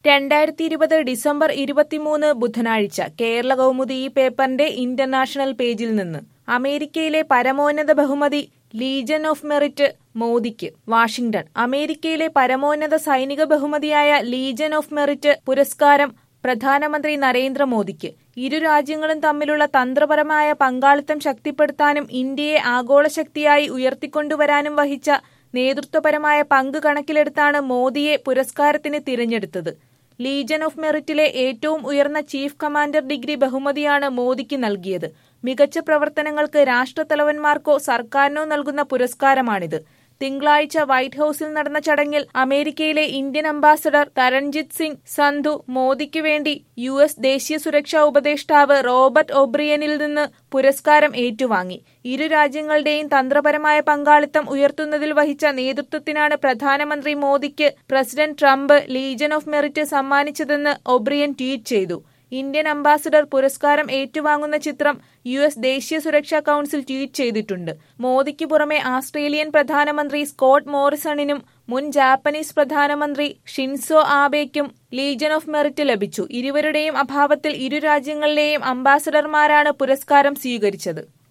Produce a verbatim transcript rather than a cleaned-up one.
രണ്ടായിരത്തി ഇരുപത് ഡിസംബർ ഇരുപത്തിമൂന്ന് ബുധനാഴ്ച കേരള കൗമുദി ഈ പേപ്പറിന്റെ ഇന്റർനാഷണൽ പേജിൽ നിന്ന് അമേരിക്കയിലെ പരമോന്നത ബഹുമതി ലീജൻ ഓഫ് മെറിറ്റ് മോദിക്ക്. വാഷിംഗ്ടൺ. അമേരിക്കയിലെ പരമോന്നത സൈനിക ബഹുമതിയായ ലീജൻ ഓഫ് മെറിറ്റ് പുരസ്കാരം പ്രധാനമന്ത്രി നരേന്ദ്രമോദിക്ക്. ഇരു രാജ്യങ്ങളും തമ്മിലുള്ള തന്ത്രപരമായ പങ്കാളിത്തം ശക്തിപ്പെടുത്താനും ഇന്ത്യയെ ആഗോള ശക്തിയായി ഉയർത്തിക്കൊണ്ടുവരാനും വഹിച്ച നേതൃത്വപരമായ പങ്ക് കണക്കിലെടുത്താണ് മോദിയെ പുരസ്കാരത്തിന് തിരഞ്ഞെടുത്തത്. ലീജൻ ഓഫ് മെറിറ്റിലെ ഏറ്റവും ഉയർന്ന ചീഫ് കമാൻഡർ ഡിഗ്രി ബഹുമതിയാണ് മോദിക്ക് നൽകിയത്. മികച്ച പ്രവർത്തനങ്ങൾക്ക് രാഷ്ട്രത്തലവന്മാർക്കോ സർക്കാരിനോ നൽകുന്ന പുരസ്കാരമാണിത്. തിങ്കളാഴ്ച വൈറ്റ് ഹൌസിൽ നടന്ന ചടങ്ങിൽ അമേരിക്കയിലെ ഇന്ത്യൻ അംബാസഡർ തരൺജിത് സിംഗ് സന്ധു മോദിക്ക് വേണ്ടി യു എസ് ദേശീയ സുരക്ഷാ ഉപദേഷ്ടാവ് റോബർട്ട് ഒബ്രിയനിൽ നിന്ന് പുരസ്കാരം ഏറ്റുവാങ്ങി. ഇരു രാജ്യങ്ങളുടെയും തന്ത്രപരമായ പങ്കാളിത്തം ഉയർത്തുന്നതിൽ വഹിച്ച നേതൃത്വത്തിനാണ് പ്രധാനമന്ത്രി മോദിക്ക് president Trump Legion of Merit സമ്മാനിച്ചതെന്ന് ഒബ്രിയൻ ട്വീറ്റ് ചെയ്തു. ഇന്ത്യൻ അംബാസഡർ പുരസ്കാരം ഏറ്റുവാങ്ങുന്ന ചിത്രം യു എസ് ദേശീയ സുരക്ഷാ കൌൺസിൽ ട്വീറ്റ് ചെയ്തിട്ടുണ്ട്. മോദിക്ക് പുറമെ ആസ്ട്രേലിയൻ പ്രധാനമന്ത്രി സ്കോട്ട് മോറിസണിനും മുൻ ജാപ്പനീസ് പ്രധാനമന്ത്രി ഷിൻസോ ആബെയ്ക്കും ലീജൻ ഓഫ് മെറിറ്റ് ലഭിച്ചു. ഇരുവരുടെയും അഭാവത്തിൽ ഇരു രാജ്യങ്ങളിലെയും അംബാസഡർമാരാണ് പുരസ്കാരം സ്വീകരിച്ചത്.